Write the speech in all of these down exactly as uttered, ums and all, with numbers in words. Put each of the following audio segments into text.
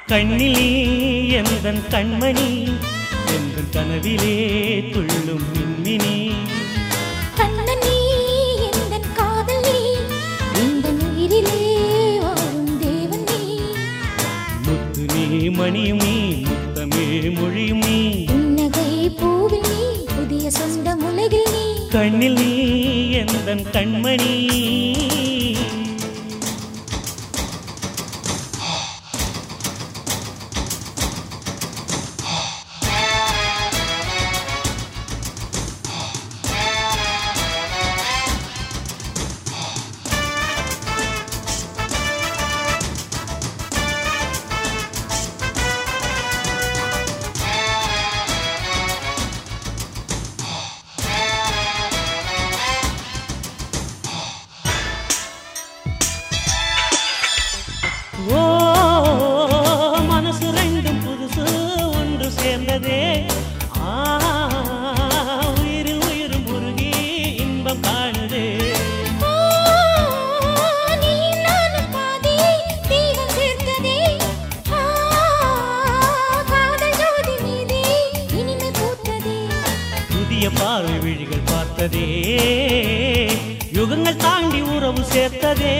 கண்ணிலே எந்தன் கண்மணி எந்தன் கனவிலே துள்ளும் மின்மினி கண்ணனே எந்தன் காதலி எந்தன் உயிரிலே வாழும் தேவனே முத்து நீ மணியும் நீ முத்தமே மொழியும் நீ புன்னகை பூவில் நீ புதிய சொந்தம் உலகில் நீ கண்ணில் நீ எந்தன் கண்மணி ஓ மனசு ரெண்டும் புதுசு ஒன்று சேர்ந்ததே ஆ உயிரில் உயிரும் உருகி இன்பம் காணுதே நீ நானும் பாதி தீபம் சேர்த்ததே காதல் ஜோதி மீதே இனிமை பூத்ததே புதிய பார்வை விழிகள் பார்த்ததே யுகங்கள் தாண்டி உறவு சேர்த்ததே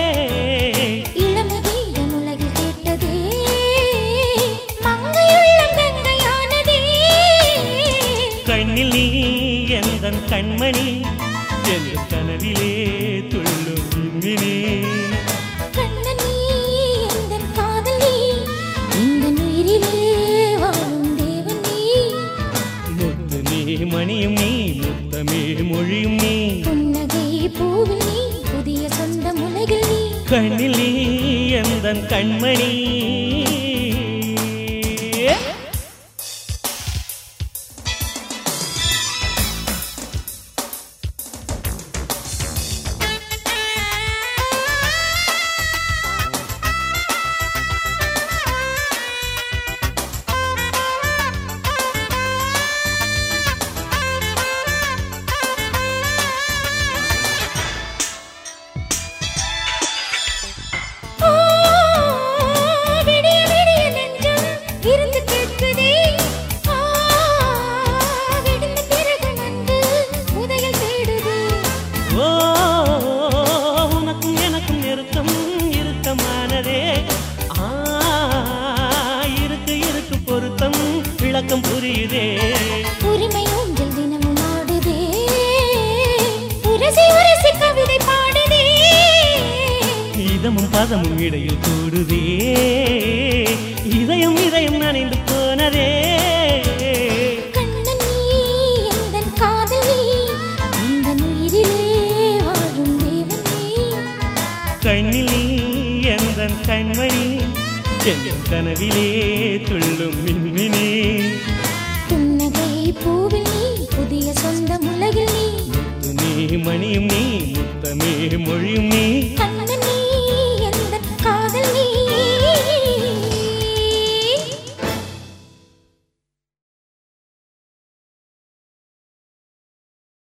கண்ணில் நீ எந்தன் கண்மணி என் கனவிலே துள்ளும் மின்மினி கண்ணனே எந்தன் காதலி எந்தன் உயிரிலே வாழும் தேவனே முத்து நீ மணியும் நீ முத்தமே மொழியும் நீ புன்னகை பூவில் நீ புதிய சொந்தம் உலகில் நீ கண்ணில் நீ எந்தன் கண்மணி விளக்கம் புரியுதே உரிமை ஊஞ்சல் தினமும் ஆடுதே உரசி உரசி கவிதை பாடுதே இதமும் பதமும் இடையில் கூடுதே இதயம் இதயம் நனைந்து போனதே கண்ணனே எந்தன் காதலி எந்தன் உயிரிலே வாழும் தேவனே கண்ணில் நீ எந்தன் கண்மணி என் கனவிலே துள்ளும் மின்மினி புன்னகை பூவில் நீ புதிய சொந்தம் உலகில் நீ முத்து நீ மணியும் நீ முத்தமே மொழியும் நீ